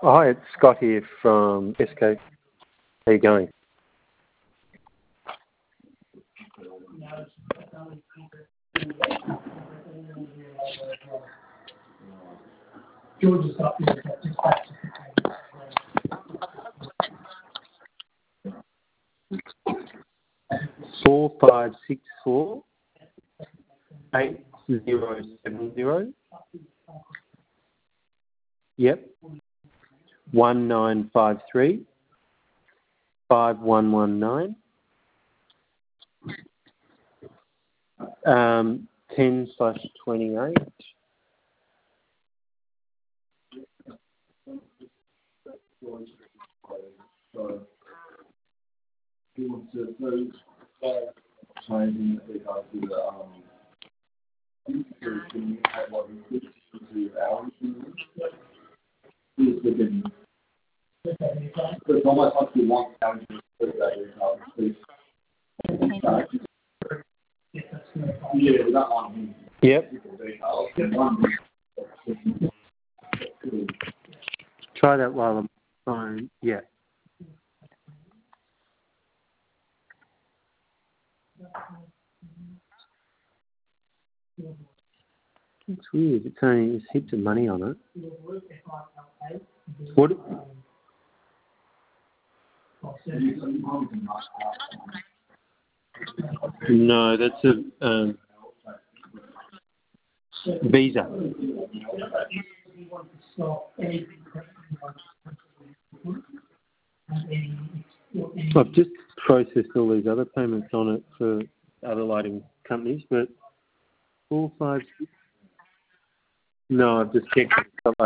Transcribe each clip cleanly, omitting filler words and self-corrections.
Oh, hi, it's Scott here from SK. How you going? George is up here. 4564 8070. Yep. 1953 5119. 10/28. Yep. Try that while I'm on. Yeah. It's weird. It's only there's heaps of money on it. What? No, that's a Visa. I've just processed all these other payments on it for other lighting companies, but 456. No, I've just checked.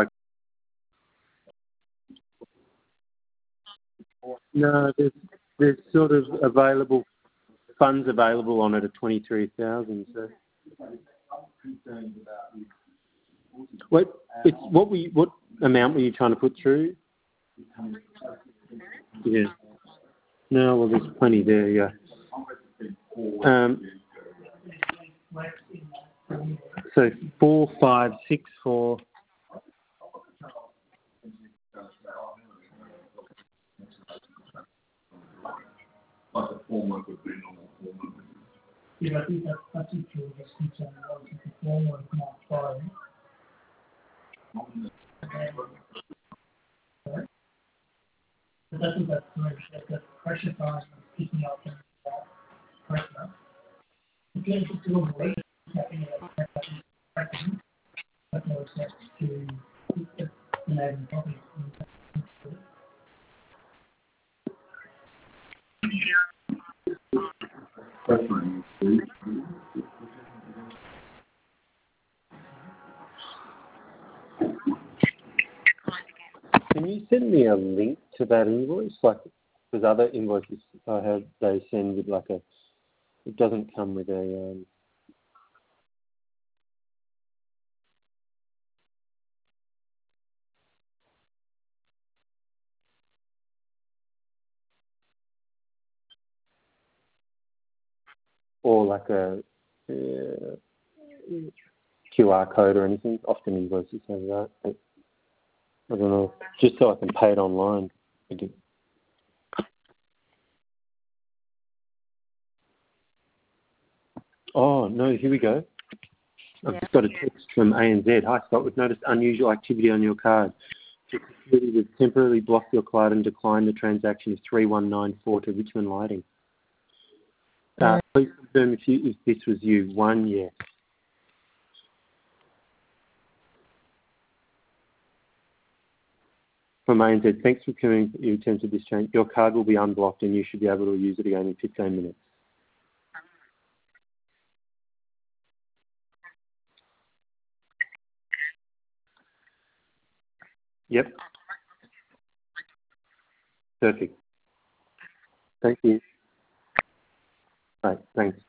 No, there's sort of funds available on it at 23,000. So, what amount were you trying to put through? Yeah. No, well, there's plenty there. Yeah. So 4564. Yeah, I think that's it. Just concerned about the form or not fine. But I think that's the pressure bars picking up and pressure. Again, it's still late. Tapping it up, that no steps to enable property. Can you send me a link to that invoice? Like, because other invoices I have, they send with like a, it doesn't come with a, or like a QR code or anything. Often invoices have that. But I don't know, just so I can pay it online. Oh, no, here we go. I've just got a text from ANZ. Hi, Scott. We've noticed unusual activity on your card. We've temporarily blocked your card and declined the transaction of 3194 to Richmond Lighting. Please confirm if this was you. 1, yes. From ANZ, thanks for coming in terms of this change. Your card will be unblocked and you should be able to use it again in 15 minutes. Yep. Perfect. Thank you. Right, thanks.